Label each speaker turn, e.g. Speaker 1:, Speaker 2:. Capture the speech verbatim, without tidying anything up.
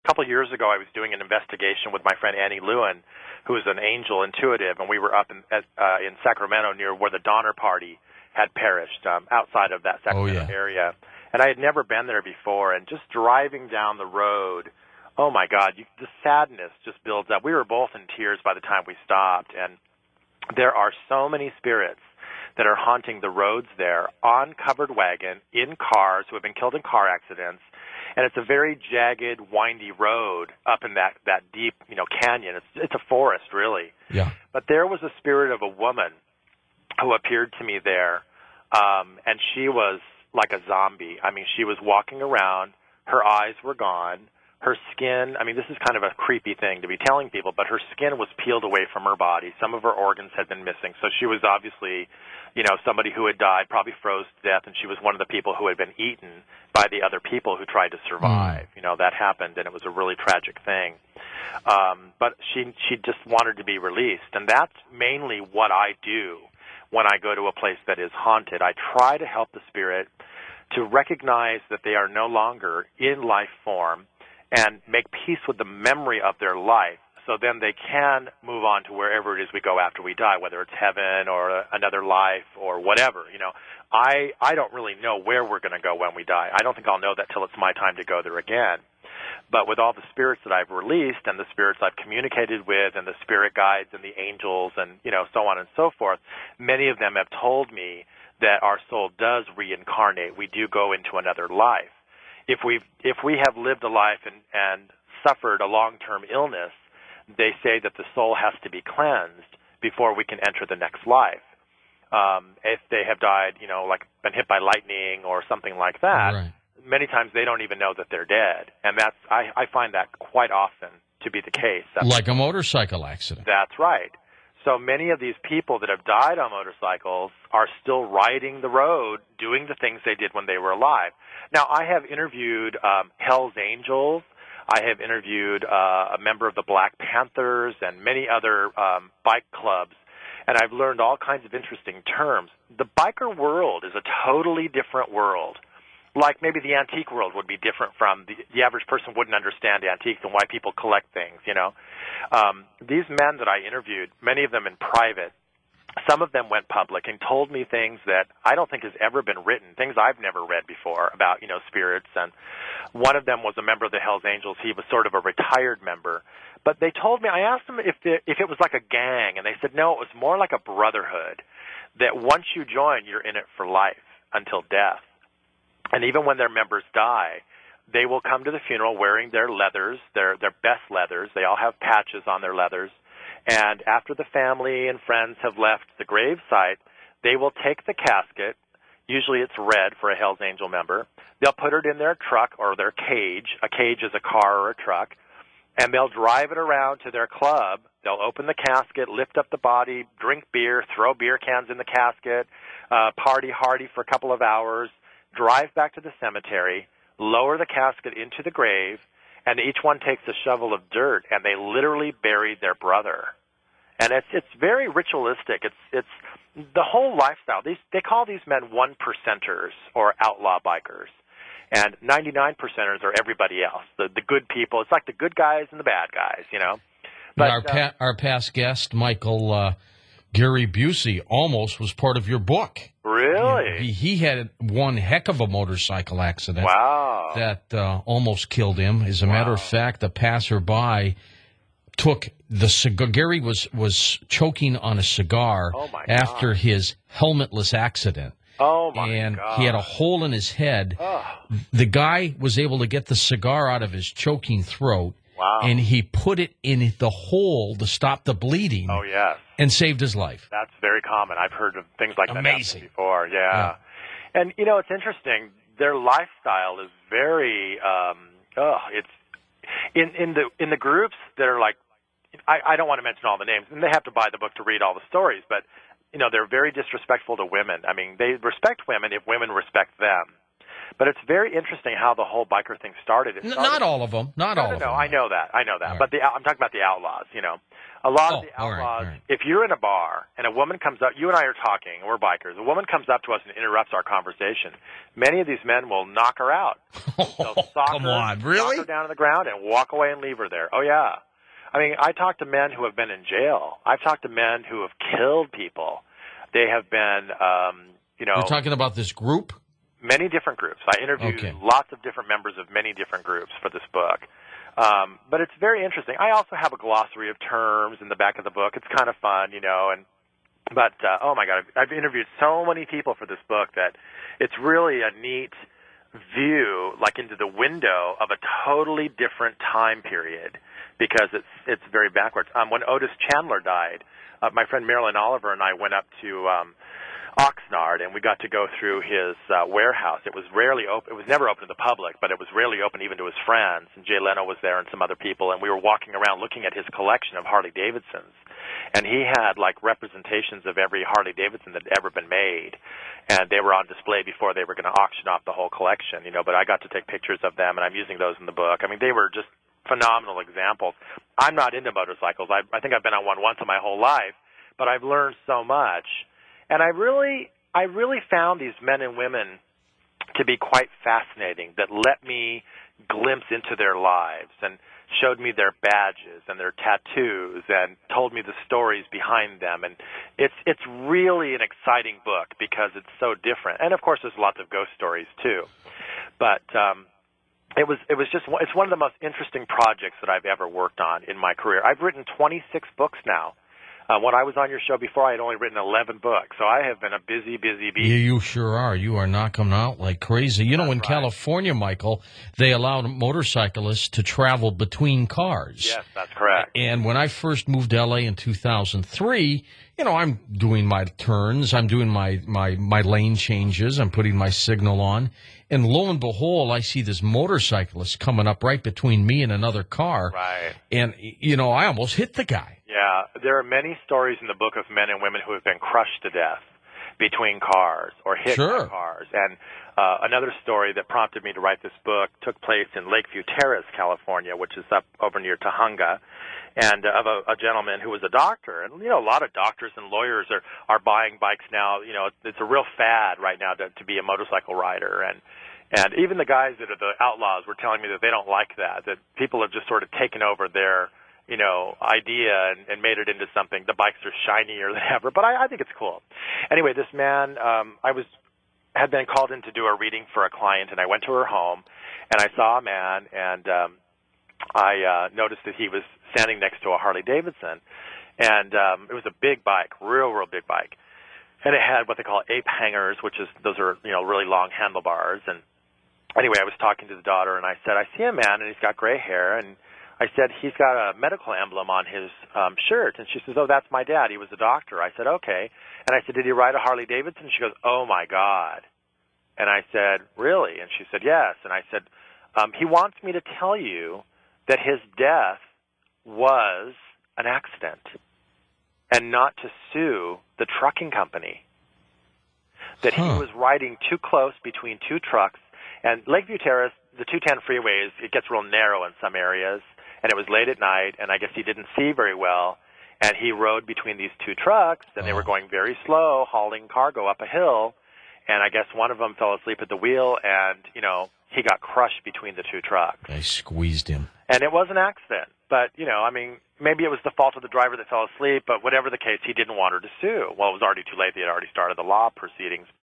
Speaker 1: couple of years ago, I was doing an investigation with my friend Annie Lewin, who is an angel intuitive, and we were up in, at, uh, in Sacramento near where the Donner Party had perished, um, outside of that Sacramento
Speaker 2: oh, yeah.
Speaker 1: area. And I had never been there before, and just driving down the road, oh, my God, you, the sadness just builds up. We were both in tears by the time we stopped, and there are so many spirits that are haunting the roads there on covered wagon, in cars, who have been killed in car accidents, and it's a very jagged, windy road up in that, that deep, you know, canyon. It's, it's a forest, really.
Speaker 2: Yeah.
Speaker 1: But there was a spirit of a woman who appeared to me there, um, and she was like a zombie. I mean, she was walking around. Her eyes were gone. Her skin, I mean, this is kind of a creepy thing to be telling people, but her skin was peeled away from her body. Some of her organs had been missing. So she was obviously, you know, somebody who had died, probably froze to death, and she was one of the people who had been eaten by the other people who tried to survive. Mm. You know, that happened, and it was a really tragic thing. Um, but she, she just wanted to be released, and that's mainly what I do when I go to a place that is haunted. I try to help the spirit to recognize that they are no longer in life form, and make peace with the memory of their life, so then they can move on to wherever it is we go after we die, whether it's heaven or another life or whatever. You know, I I don't really know where we're going to go when we die. I don't think I'll know that till it's my time to go there again. But with all the spirits that I've released and the spirits I've communicated with and the spirit guides and the angels and, you know, so on and so forth, many of them have told me that our soul does reincarnate. We do go into another life. If we if we have lived a life and, and suffered a long-term illness, they say that the soul has to be cleansed before we can enter the next life. Um, if they have died, you know, like been hit by lightning or something like that, right. Many times they don't even know that they're dead, and that's I, I find that quite often to be the case. That's
Speaker 2: like a motorcycle accident.
Speaker 1: That's right. So many of these people that have died on motorcycles are still riding the road, doing the things they did when they were alive. Now, I have interviewed um, Hell's Angels. I have interviewed uh, a member of the Black Panthers and many other um, bike clubs, and I've learned all kinds of interesting terms. The biker world is a totally different world. Like maybe the antique world would be different from the, the average person wouldn't understand antiques and why people collect things, you know. Um, these men that I interviewed, many of them in private, some of them went public and told me things that I don't think has ever been written, things I've never read before about, you know, spirits. And one of them was a member of the Hells Angels. He was sort of a retired member. But they told me, I asked them if, the, if it was like a gang, and they said, no, it was more like a brotherhood, that once you join, you're in it for life until death. And even when their members die, they will come to the funeral wearing their leathers, their their best leathers. They all have patches on their leathers. And after the family and friends have left the grave site, they will take the casket. Usually it's red for a Hells Angel member. They'll put it in their truck or their cage. A cage is a car or a truck. And they'll drive it around to their club. They'll open the casket, lift up the body, drink beer, throw beer cans in the casket, uh, party hardy for a couple of hours, drive back to the cemetery, lower the casket into the grave, and each one takes a shovel of dirt, and they literally buried their brother. And it's it's very ritualistic. It's it's the whole lifestyle. These they call these men one percenters or outlaw bikers, and ninety-nine percenters are everybody else, the the good people. It's like the good guys and the bad guys, you know. But
Speaker 2: our pa- uh, our past guest, Michael uh, Gary Busey, almost was part of your book.
Speaker 1: Really?
Speaker 2: He, he had one heck of a motorcycle accident.
Speaker 1: Wow.
Speaker 2: That uh, almost killed him. As a wow. matter of fact, a passerby took the cigar. Gary was, was choking on a cigar
Speaker 1: oh my
Speaker 2: after
Speaker 1: God.
Speaker 2: his helmetless accident.
Speaker 1: Oh, my
Speaker 2: and
Speaker 1: God.
Speaker 2: he had a hole in his head.
Speaker 1: Oh.
Speaker 2: The guy was able to get the cigar out of his choking throat.
Speaker 1: Wow.
Speaker 2: And he put it in the hole to stop the bleeding.
Speaker 1: Oh, yes.
Speaker 2: And saved his life.
Speaker 1: That's very common. I've heard of things like
Speaker 2: Amazing.
Speaker 1: that before. Yeah.
Speaker 2: yeah.
Speaker 1: And, you know, it's interesting. Their lifestyle is very, um, oh, it's, in, in the in the groups that are like, I, I don't want to mention all the names, and they have to buy the book to read all the stories, but, you know, they're very disrespectful to women. I mean, they respect women if women respect them. But it's very interesting how the whole biker thing started. It started
Speaker 2: Not all of them. Not
Speaker 1: no,
Speaker 2: all
Speaker 1: no,
Speaker 2: of
Speaker 1: no,
Speaker 2: them.
Speaker 1: I know that. I know that.
Speaker 2: All
Speaker 1: But the I'm talking about the outlaws, you know. A lot
Speaker 2: Oh,
Speaker 1: of the
Speaker 2: all right,
Speaker 1: outlaws,
Speaker 2: all right.
Speaker 1: if you're in a bar and a woman comes up, you and I are talking, we're bikers, a woman comes up to us and interrupts our conversation, many of these men will knock her out. They'll sock
Speaker 2: Come
Speaker 1: her,
Speaker 2: on, really?
Speaker 1: knock her down to the ground and walk away and leave her there. Oh, yeah. I mean, I talk to men who have been in jail. I've talked to men who have killed people. They have been, um, you know.
Speaker 2: You're talking about this group?
Speaker 1: Many different groups. I interviewed
Speaker 2: Okay.
Speaker 1: lots of different members of many different groups for this book. Um, but it's very interesting. I also have a glossary of terms in the back of the book. It's kind of fun, you know. And but uh, oh my God, I've, I've interviewed so many people for this book that it's really a neat view, like into the window of a totally different time period, because it's it's very backwards. Um, when Otis Chandler died, uh, my friend Marilyn Oliver and I went up to um, Oxnard, and we got to go through his uh, warehouse. It was rarely open. It was never open to the public, but it was rarely open even to his friends. And Jay Leno was there and some other people, and we were walking around looking at his collection of Harley Davidsons. And he had like representations of every Harley Davidson that had ever been made, and they were on display before they were going to auction off the whole collection. You know, but I got to take pictures of them, and I'm using those in the book. I mean, they were just phenomenal examples. I'm not into motorcycles. I, I think I've been on one once in my whole life, but I've learned so much. And I really, I really found these men and women to be quite fascinating, that let me glimpse into their lives and showed me their badges and their tattoos and told me the stories behind them. And it's it's really an exciting book because it's so different. And of course, there's lots of ghost stories too. But um, it was it was just it's one of the most interesting projects that I've ever worked on in my career. I've written twenty-six books now. Uh, when I was on your show before, I had only written eleven books, so I have been a busy, busy bee.
Speaker 2: Yeah, you sure are. You are knocking them out like crazy. You know, in
Speaker 1: right.
Speaker 2: California, Michael, they allowed motorcyclists to travel between cars.
Speaker 1: Yes, that's correct.
Speaker 2: And when I first moved to L A in two thousand three, you know, I'm doing my turns, I'm doing my, my, my lane changes, I'm putting my signal on, and lo and behold, I see this motorcyclist coming up right between me and another car.
Speaker 1: Right.
Speaker 2: And, you know, I almost hit the guy.
Speaker 1: Yeah, there are many stories in the book of men and women who have been crushed to death between cars or hit
Speaker 2: Sure.
Speaker 1: by cars. And uh, another story that prompted me to write this book took place in Lakeview Terrace, California, which is up over near Tahunga, and uh, of a, a gentleman who was a doctor. And, you know, a lot of doctors and lawyers are, are buying bikes now. You know, it's a real fad right now to, to be a motorcycle rider. And and even the guys that are the outlaws were telling me that they don't like that, that people have just sort of taken over their you know, idea and, and made it into something. The bikes are shinier than ever, but I, I think it's cool. Anyway, this man, um, I was had been called in to do a reading for a client, and I went to her home, and I saw a man, and um, I uh, noticed that he was standing next to a Harley Davidson, and um, it was a big bike, real, real big bike, and it had what they call ape hangers, which is those are you know really long handlebars. And anyway, I was talking to the daughter, and I said, I see a man, and he's got gray hair, and I said, he's got a medical emblem on his um, shirt. And she says, oh, that's my dad. He was a doctor. I said, okay. And I said, did he ride a Harley Davidson? She goes, oh, my God. And I said, really? And she said, yes. And I said, um, he wants me to tell you that his death was an accident and not to sue the trucking company, that
Speaker 2: huh.
Speaker 1: he was riding too close between two trucks. And Lakeview Terrace, the two ten freeways, it gets real narrow in some areas. And it was late at night, and I guess he didn't see very well. And he rode between these two trucks, and they were going very slow, hauling cargo up a hill. And I guess one of them fell asleep at the wheel, and, you know, he got crushed between the two trucks.
Speaker 2: They squeezed him.
Speaker 1: And it was an accident. But, you know, I mean, maybe it was the fault of the driver that fell asleep, but whatever the case, he didn't want her to sue. Well, it was already too late. They had already started the law proceedings.